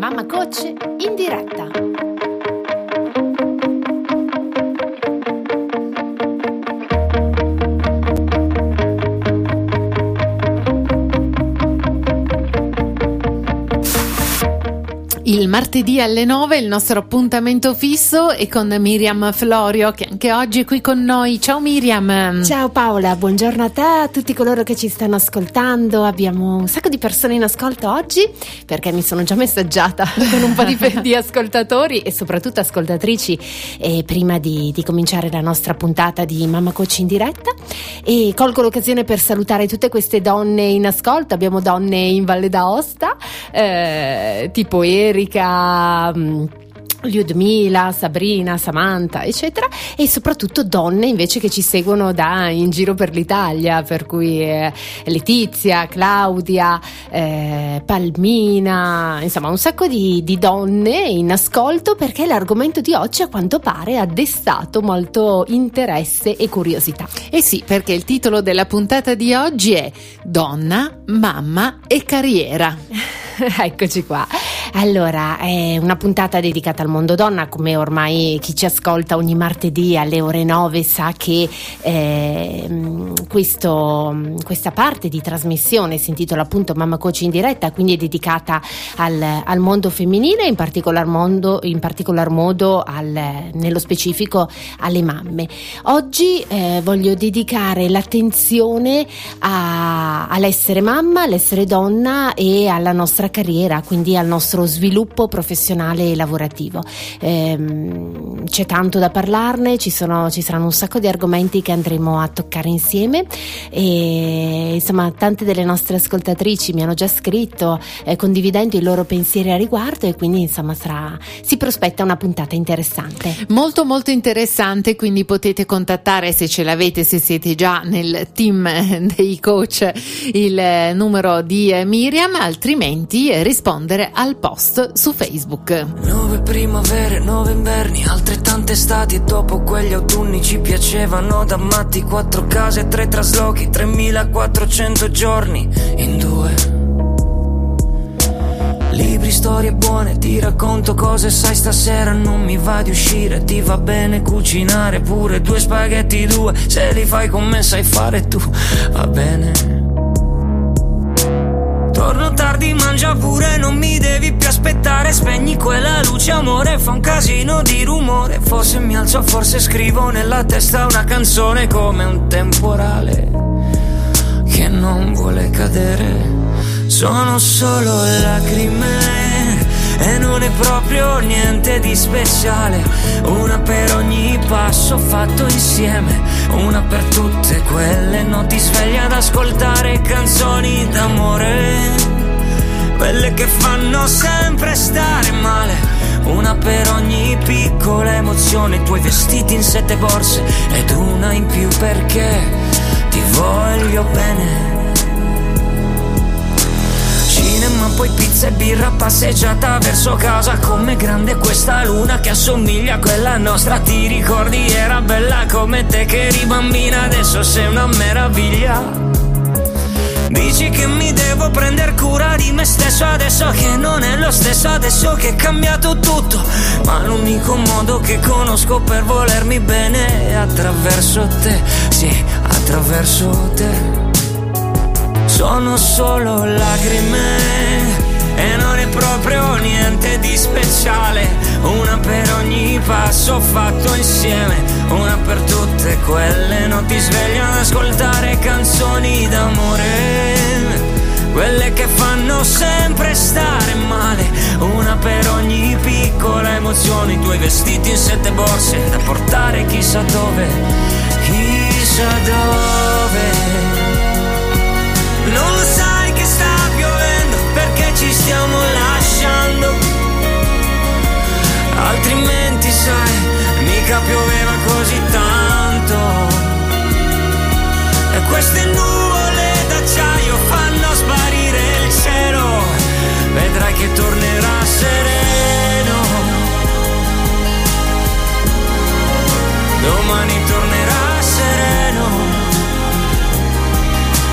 Mamma Coach in diretta. Il martedì alle 9 il nostro appuntamento fisso è con Miriam Florio, che anche oggi è qui con noi. Ciao Miriam. Ciao Paola, buongiorno a te, a tutti coloro che ci stanno ascoltando. Abbiamo un sacco di persone in ascolto oggi, perché mi sono già messaggiata con un po' di ascoltatori e soprattutto ascoltatrici prima di cominciare la nostra puntata di Mamma Coach in diretta, e colgo l'occasione per salutare tutte queste donne in ascolto. Abbiamo donne in Valle d'Aosta, tipo Erika, Lyudmila, Sabrina, Samantha, eccetera, e soprattutto donne invece che ci seguono in giro per l'Italia, per cui Letizia, Claudia, Palmina, insomma un sacco di donne in ascolto, perché l'argomento di oggi a quanto pare ha destato molto interesse e curiosità. Eh sì, perché il titolo della puntata di oggi è Donna, Mamma e Carriera. Eccoci qua. Allora, è una puntata dedicata al mondo donna, come ormai chi ci ascolta ogni martedì alle ore 9 sa che questa parte di trasmissione si intitola appunto Mamma Coach in diretta, quindi è dedicata al mondo femminile, in particolar modo nello specifico alle mamme. Oggi voglio dedicare l'attenzione all'essere mamma, all'essere donna e alla nostra carriera, quindi al nostro sviluppo professionale e lavorativo. C'è tanto da parlarne, ci saranno un sacco di argomenti che andremo a toccare insieme, e insomma tante delle nostre ascoltatrici mi hanno già scritto condividendo i loro pensieri a riguardo, e quindi insomma si prospetta una puntata interessante, molto molto interessante. Quindi potete contattare, se ce l'avete, se siete già nel team dei coach, il numero di Miriam, altrimenti rispondere al post su Facebook. 9 primavere, 9 inverni, altrettante estati, e dopo quegli autunni ci piacevano da matti. 4 case, 3 traslochi, 3400 giorni in 2. Libri, storie buone, ti racconto cose sai stasera. Non mi va di uscire, ti va bene cucinare pure 2 spaghetti 2, se li fai con me sai fare tu, va bene. Torno tardi, mangia pure, non mi devi più aspettare. Spegni quella luce, amore, fa un casino di rumore. Forse mi alzo, forse scrivo nella testa una canzone, come un temporale che non vuole cadere. Sono solo lacrime e non è proprio niente di speciale. Una per ogni passo fatto insieme, una per tutte quelle notti sveglie ad ascoltare canzoni d'amore, quelle che fanno sempre stare male. Una per ogni piccola emozione, i tuoi vestiti in 7 borse ed una in più perché ti voglio bene. Cinema, poi pizza e birra, passeggiata verso casa. Com'è grande questa luna che assomiglia a quella nostra. Ti ricordi era bella come te che eri bambina, adesso sei una meraviglia. Dici che mi devo prendere cura di me stesso, adesso che non è lo stesso, adesso che è cambiato tutto. Ma l'unico modo che conosco per volermi bene è attraverso te, sì, attraverso te. Sono solo lacrime e non è proprio niente di speciale. Una per ogni passo fatto insieme, una per tutte quelle notti sveglie ad ascoltare canzoni d'amore, quelle che fanno sempre stare male. Una per ogni piccola emozione, i tuoi vestiti in 7 borse da portare chissà dove, chissà dove. Non lo sai che sta piovendo perché ci stiamo lasciando, altrimenti sai, mica pioveva così tanto. E queste nuvole d'acciaio fanno sparire il cielo, vedrai che tornerà sereno, domani tornerà sereno.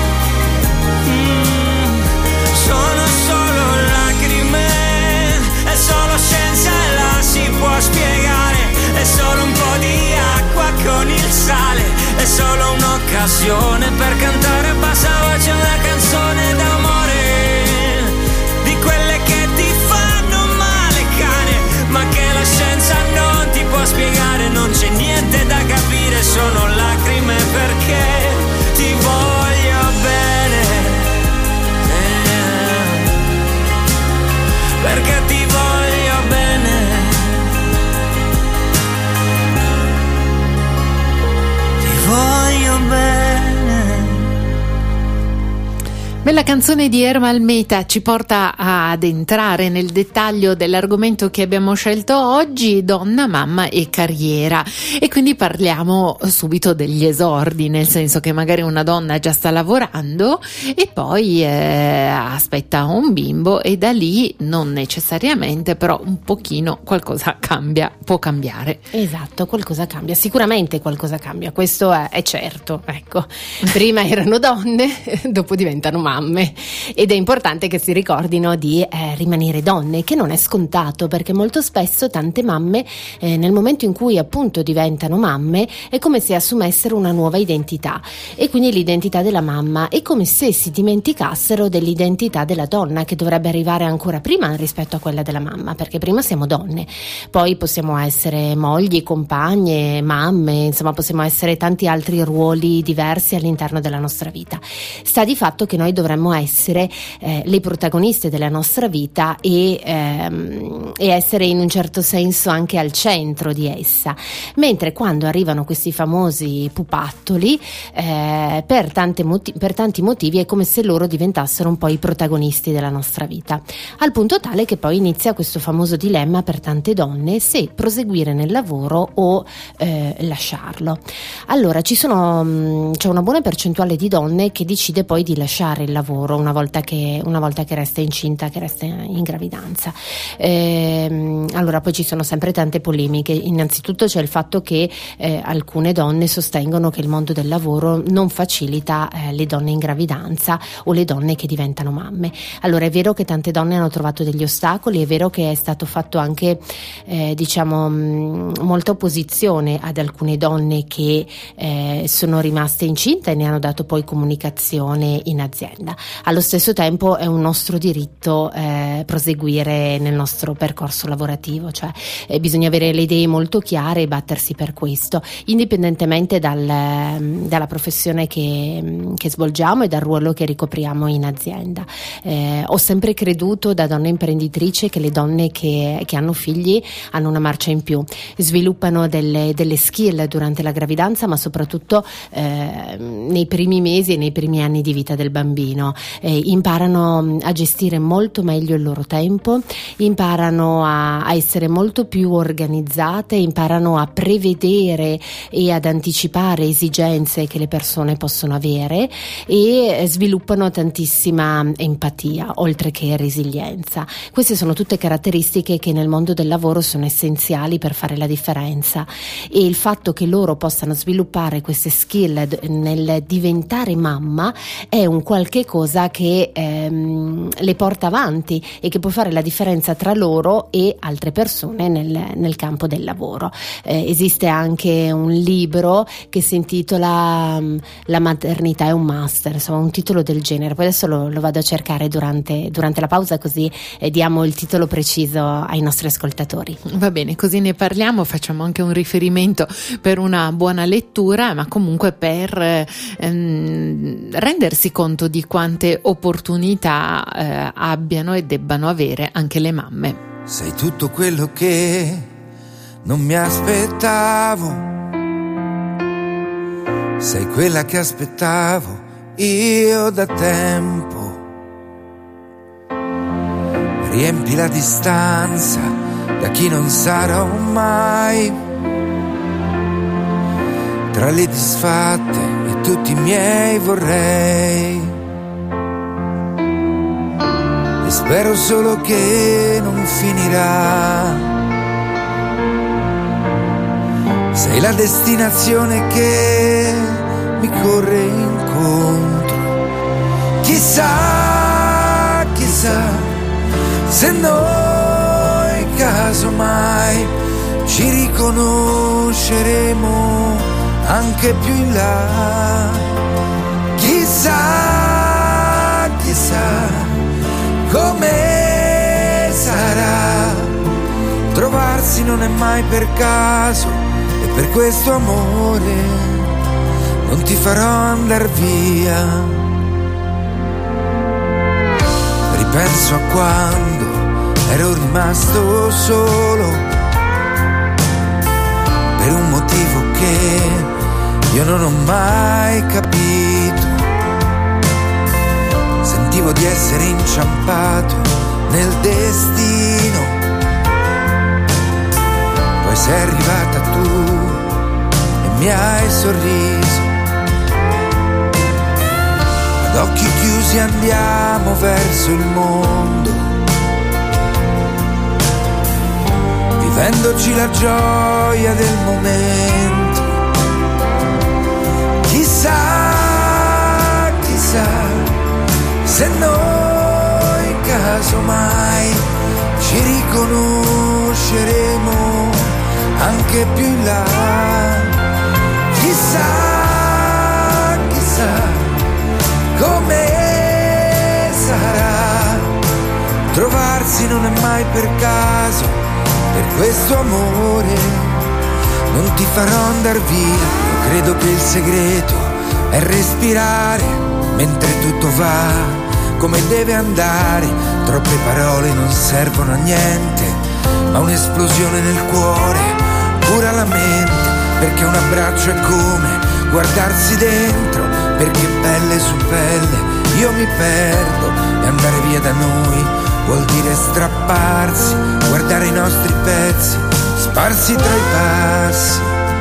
Sono solo lacrime e Bella canzone di Ermal Meta ci porta ad entrare nel dettaglio dell'argomento che abbiamo scelto oggi, donna, mamma e carriera, e quindi parliamo subito degli esordi, nel senso che magari una donna già sta lavorando e poi aspetta un bimbo e da lì non necessariamente, però un pochino qualcosa cambia, può cambiare. Esatto, qualcosa cambia, sicuramente qualcosa cambia, questo è certo, ecco. Prima erano donne, dopo diventano mamme, ed è importante che si ricordino di rimanere donne, che non è scontato, perché molto spesso tante mamme nel momento in cui appunto diventano mamme è come se assumessero una nuova identità, e quindi l'identità della mamma è come se si dimenticassero dell'identità della donna, che dovrebbe arrivare ancora prima rispetto a quella della mamma, perché prima siamo donne, poi possiamo essere mogli, compagne, mamme, insomma possiamo essere tanti altri ruoli diversi all'interno della nostra vita. Sta di fatto che noi dovremmo essere le protagoniste della nostra vita e essere in un certo senso anche al centro di essa, mentre quando arrivano questi famosi pupattoli per tanti motivi è come se loro diventassero un po' i protagonisti della nostra vita, al punto tale che poi inizia questo famoso dilemma per tante donne se proseguire nel lavoro o lasciarlo. Allora c'è una buona percentuale di donne che decide poi di lasciare il lavoro una volta che resta incinta, che resta in gravidanza. Allora poi ci sono sempre tante polemiche. Innanzitutto c'è il fatto che alcune donne sostengono che il mondo del lavoro non facilita le donne in gravidanza o le donne che diventano mamme. Allora è vero che tante donne hanno trovato degli ostacoli, è vero che è stato fatto anche molta opposizione ad alcune donne che sono rimaste incinte e ne hanno dato poi comunicazione in azienda. Allo stesso tempo è un nostro diritto proseguire nel nostro percorso lavorativo, cioè bisogna avere le idee molto chiare e battersi per questo, indipendentemente dalla professione che svolgiamo e dal ruolo che ricopriamo in azienda. Ho sempre creduto da donna imprenditrice che le donne che hanno figli hanno una marcia in più, sviluppano delle skill durante la gravidanza, ma soprattutto nei primi mesi e nei primi anni di vita del bambino. Imparano a gestire molto meglio il loro tempo, imparano a essere molto più organizzate, imparano a prevedere e ad anticipare esigenze che le persone possono avere e sviluppano tantissima empatia, oltre che resilienza. Queste sono tutte caratteristiche che nel mondo del lavoro sono essenziali per fare la differenza, e il fatto che loro possano sviluppare queste skill nel diventare mamma è un qualche cosa che le porta avanti e che può fare la differenza tra loro e altre persone nel campo del lavoro. Esiste anche un libro che si intitola La maternità è un master, insomma un titolo del genere, poi adesso lo vado a cercare durante la pausa, così diamo il titolo preciso ai nostri ascoltatori. Va bene, così ne parliamo, facciamo anche un riferimento per una buona lettura, ma comunque per rendersi conto di quante opportunità abbiano e debbano avere anche le mamme. Sei tutto quello che non mi aspettavo, sei quella che aspettavo io da tempo. Riempi la distanza da chi non sarò mai, tra le disfatte e tutti i miei vorrei. E spero solo che non finirà. Sei la destinazione che mi corre incontro. Chissà, chissà se noi casomai ci riconosceremo anche più in là. Chissà, chissà come sarà. Trovarsi non è mai per caso, e per questo amore non ti farò andar via. Ripenso a quando ero rimasto solo, per un motivo che io non ho mai capito. sentivo di essere inciampato nel destino. Poi sei arrivata tu e mi hai sorriso. Ad occhi chiusi andiamo verso il mondo, vivendoci la gioia del momento. Chissà, chissà, se noi casomai ci riconosceremo anche più in là. Chissà, chissà come sarà. Trovarsi non è mai per caso, per questo amore non ti farò andar via. Io credo che il segreto è respirare mentre tutto va come deve andare. Troppe parole non servono a niente, ma un'esplosione nel cuore cura la mente. Perché un abbraccio è come guardarsi dentro, perché pelle su pelle io mi perdo. E andare via da noi vuol dire strapparsi, guardare i nostri pezzi sparsi tra i passi.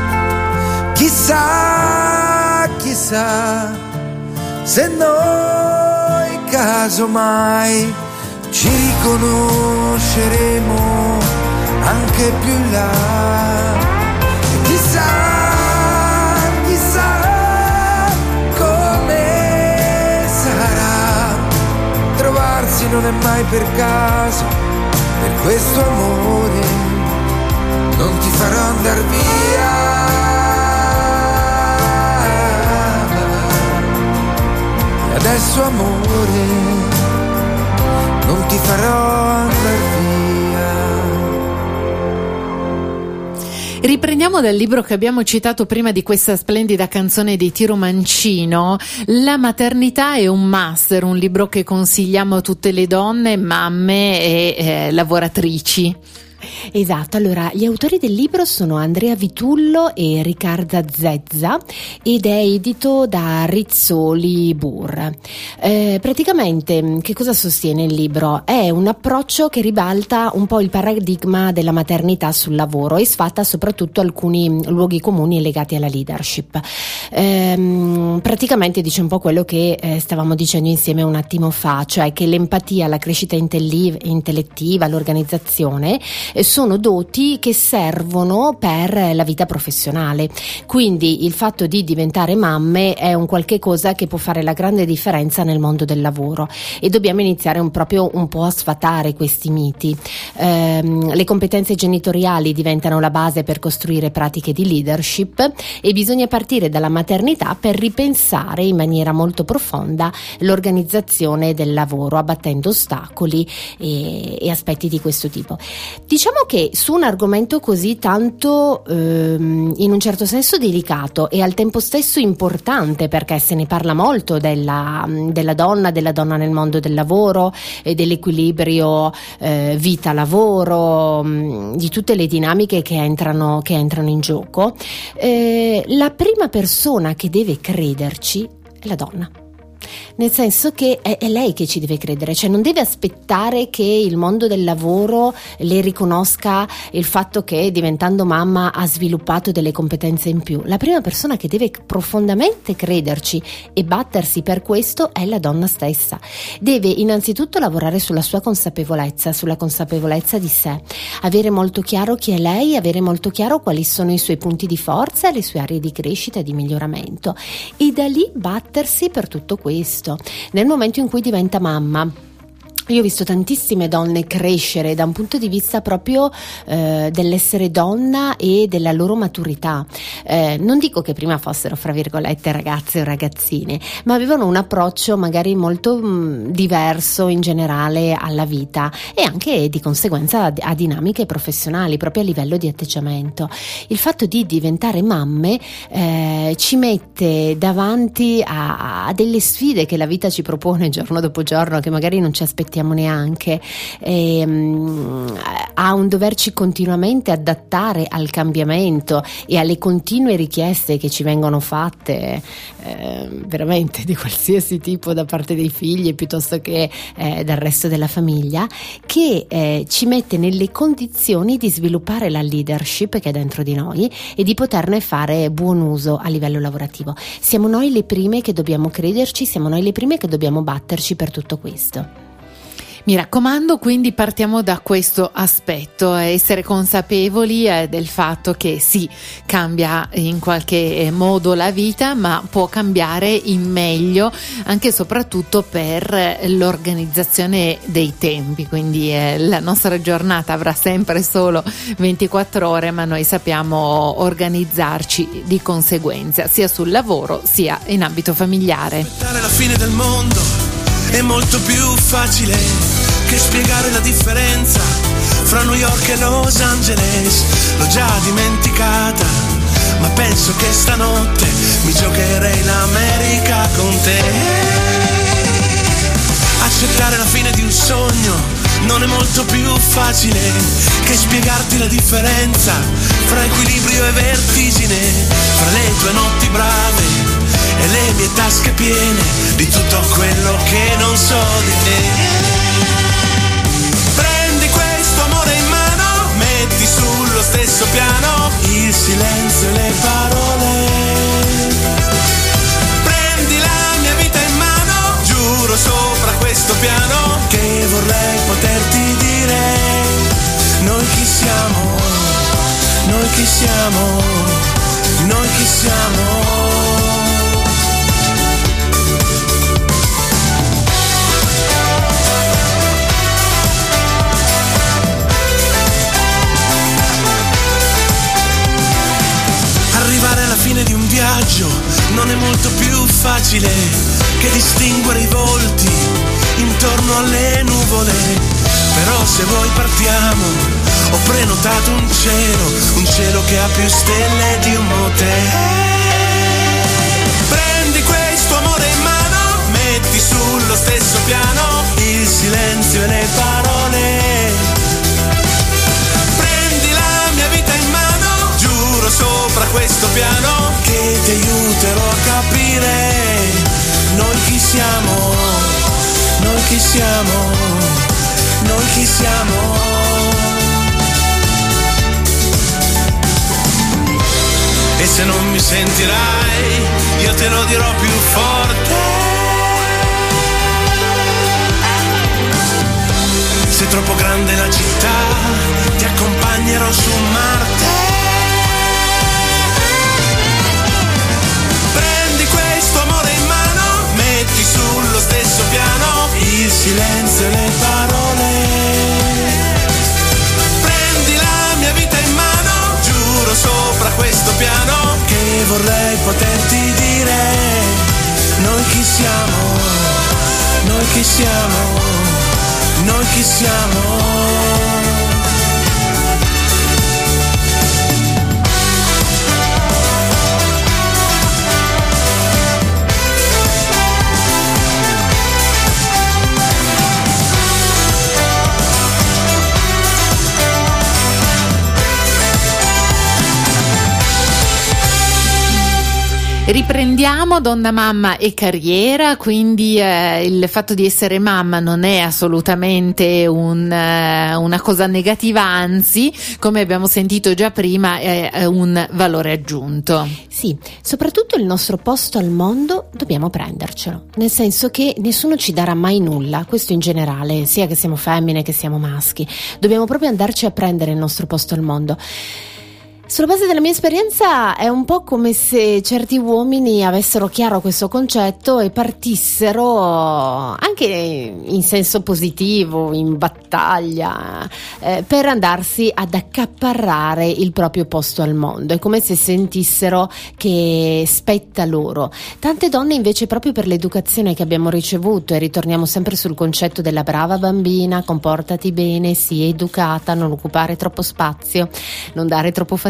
Chissà, chissà, se noi casomai ci riconosceremo anche più in là. E chissà, chissà come sarà. Trovarsi non è mai per caso, per questo amore non ti farò andar via. E adesso amore non ti farò andar via. Riprendiamo dal libro che abbiamo citato prima di questa splendida canzone di Tiro Mancino, La maternità è un master, un libro che consigliamo a tutte le donne, mamme e lavoratrici. Esatto, allora gli autori del libro sono Andrea Vitullo e Riccarda Zezza ed è edito da Rizzoli Burr. Praticamente che cosa sostiene il libro? È un approccio che ribalta un po' il paradigma della maternità sul lavoro e sfatta soprattutto alcuni luoghi comuni legati alla leadership. Praticamente dice un po' quello che stavamo dicendo insieme un attimo fa, cioè che l'empatia, la crescita intellettiva, l'organizzazione sono doti che servono per la vita professionale. Quindi il fatto di diventare mamme è un qualche cosa che può fare la grande differenza nel mondo del lavoro e dobbiamo iniziare un po' a sfatare questi miti. Le competenze genitoriali diventano la base per costruire pratiche di leadership e bisogna partire dalla maternità per ripensare in maniera molto profonda l'organizzazione del lavoro, abbattendo ostacoli e aspetti di questo tipo. Diciamo che su un argomento così tanto in un certo senso delicato e al tempo stesso importante, perché se ne parla molto della donna nel mondo del lavoro e dell'equilibrio vita-lavoro, di tutte le dinamiche che entrano in gioco, la prima persona che deve crederci è la donna. Nel senso che è lei che ci deve credere, cioè non deve aspettare che il mondo del lavoro le riconosca il fatto che diventando mamma ha sviluppato delle competenze in più. La prima persona che deve profondamente crederci e battersi per questo è la donna stessa. Deve innanzitutto lavorare sulla sua consapevolezza, sulla consapevolezza di sé, avere molto chiaro chi è lei, avere molto chiaro quali sono i suoi punti di forza e le sue aree di crescita e di miglioramento e da lì battersi per tutto questo. Nel momento in cui diventa mamma, io ho visto tantissime donne crescere da un punto di vista proprio dell'essere donna e della loro maturità. Non dico che prima fossero, fra virgolette, ragazze o ragazzine, ma avevano un approccio magari molto diverso in generale alla vita e anche di conseguenza a dinamiche professionali, proprio a livello di atteggiamento. Il fatto di diventare mamme ci mette davanti a delle sfide che la vita ci propone giorno dopo giorno, che magari non ci aspettiamo avvertiamo neanche, a un doverci continuamente adattare al cambiamento e alle continue richieste che ci vengono fatte, veramente di qualsiasi tipo da parte dei figli piuttosto che dal resto della famiglia, che ci mette nelle condizioni di sviluppare la leadership che è dentro di noi e di poterne fare buon uso a livello lavorativo. Siamo noi le prime che dobbiamo crederci, siamo noi le prime che dobbiamo batterci per tutto questo. Mi raccomando, quindi partiamo da questo aspetto, essere consapevoli del fatto che sì, cambia in qualche modo la vita, ma può cambiare in meglio anche e soprattutto per l'organizzazione dei tempi, quindi la nostra giornata avrà sempre solo 24 ore, ma noi sappiamo organizzarci di conseguenza, sia sul lavoro sia in ambito familiare. Aspettare la fine del mondo è molto più facile che spiegare la differenza fra New York e Los Angeles. L'ho già dimenticata, ma penso che stanotte mi giocherei l'America con te. Accettare la fine di un sogno non è molto più facile che spiegarti la differenza fra equilibrio e vertigine, fra le tue notti brave e le mie tasche piene di tutto quello che non so di te. Prendi questo amore in mano, metti sullo stesso piano il silenzio e le parole. Prendi la mia vita in mano, giuro sopra questo piano che vorrei poterti dire. Noi chi siamo, noi chi siamo, noi chi siamo. Arrivare alla fine di un viaggio non è molto più facile che distinguere i volti intorno alle nuvole. Però se vuoi partiamo, ho prenotato un cielo che ha più stelle di un motel. Prendi questo amore in mano, metti sullo stesso piano il silenzio e le parole. Sopra questo piano che ti aiuterò a capire noi chi siamo, noi chi siamo, noi chi siamo. E se non mi sentirai, io te lo dirò più forte. Se è troppo grande la città, ti accompagnerò su Marte. Sullo stesso piano il silenzio e le parole. Prendi la mia vita in mano, giuro sopra questo piano che vorrei poterti dire. Noi chi siamo, noi chi siamo, noi chi siamo. Riprendiamo Donna Mamma e Carriera, quindi il fatto di essere mamma non è assolutamente una cosa negativa, anzi, come abbiamo sentito già prima, è un valore aggiunto. Sì, soprattutto il nostro posto al mondo dobbiamo prendercelo, nel senso che nessuno ci darà mai nulla, questo in generale, sia che siamo femmine che siamo maschi, dobbiamo proprio andarci a prendere il nostro posto al mondo. Sulla base della mia esperienza è un po' come se certi uomini avessero chiaro questo concetto e partissero anche in senso positivo, in battaglia, per andarsi ad accaparrare il proprio posto al mondo. È come se sentissero che spetta loro. Tante donne invece, proprio per l'educazione che abbiamo ricevuto, e ritorniamo sempre sul concetto della brava bambina, comportati bene, sii educata, non occupare troppo spazio, non dare troppo fastidio,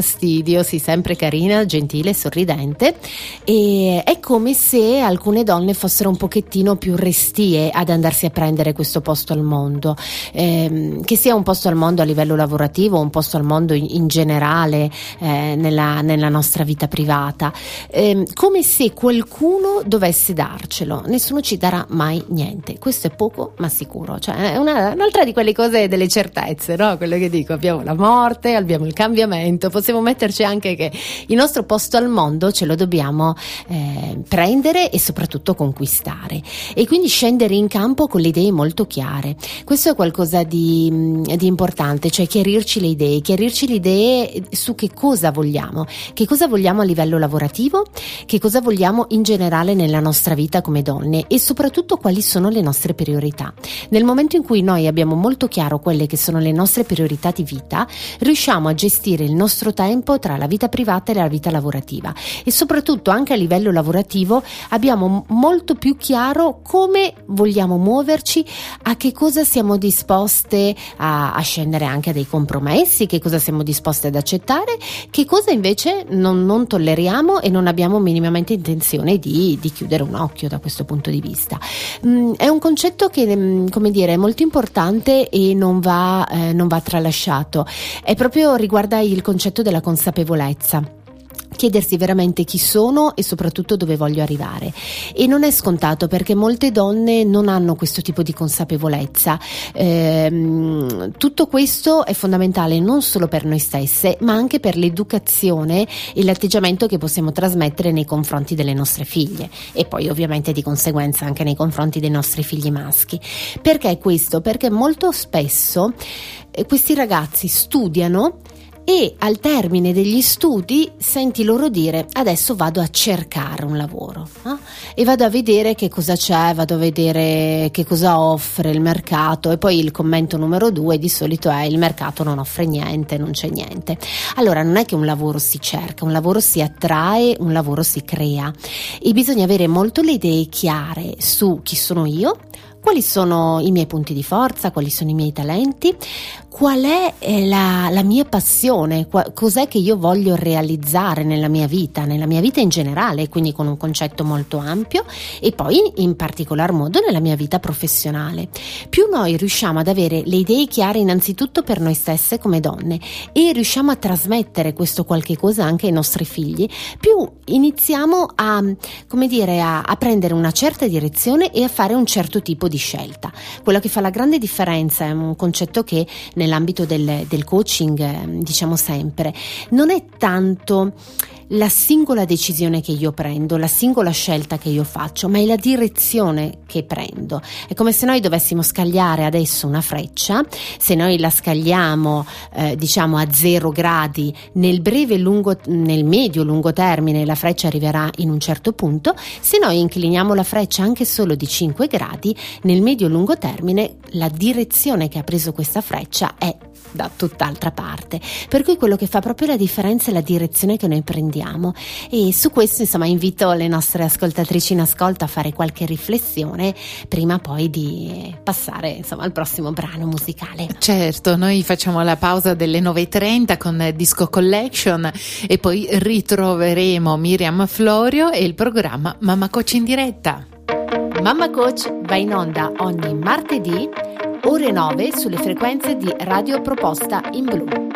fastidio, sì, sempre carina, gentile, sorridente, e è come se alcune donne fossero un pochettino più restie ad andarsi a prendere questo posto al mondo, che sia un posto al mondo a livello lavorativo, un posto al mondo in generale, nella nostra vita privata, come se qualcuno dovesse darcelo. Nessuno ci darà mai niente, questo è poco ma sicuro, cioè è un'altra di quelle cose delle certezze, no? Quello che dico, abbiamo la morte, abbiamo il cambiamento, possiamo metterci anche che il nostro posto al mondo ce lo dobbiamo prendere e soprattutto conquistare, e quindi scendere in campo con le idee molto chiare. Questo è qualcosa di importante, cioè chiarirci le idee su che cosa vogliamo a livello lavorativo, che cosa vogliamo in generale nella nostra vita come donne, e soprattutto quali sono le nostre priorità. Nel momento in cui noi abbiamo molto chiaro quelle che sono le nostre priorità di vita, riusciamo a gestire il nostro tempo tra la vita privata e la vita lavorativa, e soprattutto anche a livello lavorativo abbiamo molto più chiaro come vogliamo muoverci, a che cosa siamo disposte a scendere anche a dei compromessi, che cosa siamo disposte ad accettare, che cosa invece non tolleriamo e non abbiamo minimamente intenzione di chiudere un occhio da questo punto di vista. È un concetto che, come dire, è molto importante e non va tralasciato. È proprio riguarda il concetto della consapevolezza. Chiedersi veramente chi sono e soprattutto dove voglio arrivare, e non è scontato perché molte donne non hanno questo tipo di consapevolezza. Tutto questo è fondamentale non solo per noi stesse, ma anche per l'educazione e l'atteggiamento che possiamo trasmettere nei confronti delle nostre figlie, e poi ovviamente di conseguenza anche nei confronti dei nostri figli maschi. Perché questo? Perché molto spesso questi ragazzi studiano e al termine degli studi senti loro dire: adesso vado a cercare un lavoro, e vado a vedere che cosa c'è, vado a vedere che cosa offre il mercato, e poi il commento numero 2 di solito è: il mercato non offre niente, non c'è niente. Allora non è che un lavoro si cerca, un lavoro si attrae, un lavoro si crea, e bisogna avere molto le idee chiare su chi sono io, quali sono i miei punti di forza, quali sono i miei talenti, qual è la mia passione, cos'è che io voglio realizzare nella mia vita in generale, quindi con un concetto molto ampio, e poi in particolar modo nella mia vita professionale. Più noi riusciamo ad avere le idee chiare innanzitutto per noi stesse come donne, e riusciamo a trasmettere questo qualche cosa anche ai nostri figli, più iniziamo a prendere una certa direzione e a fare un certo tipo di scelta. Quello che fa la grande differenza è un concetto che nell'ambito del coaching diciamo sempre: non è tanto la singola decisione che io prendo, la singola scelta che io faccio, ma è la direzione che prendo. È come se noi dovessimo scagliare adesso una freccia. Se noi la scagliamo a 0 gradi, nel medio lungo termine la freccia arriverà in un certo punto. Se noi incliniamo la freccia anche solo di 5 gradi, nel medio lungo termine la direzione che ha preso questa freccia è da tutt'altra parte. Per cui quello che fa proprio la differenza è la direzione che noi prendiamo, e su questo invito le nostre ascoltatrici in ascolto a fare qualche riflessione prima poi di passare al prossimo brano musicale. Certo, noi facciamo la pausa delle 9:30 con Disco Collection e poi ritroveremo Miriam Florio e il programma Mamma Coach in diretta. Mamma Coach va in onda ogni martedì ore 9 sulle frequenze di Radio Proposta in Blu.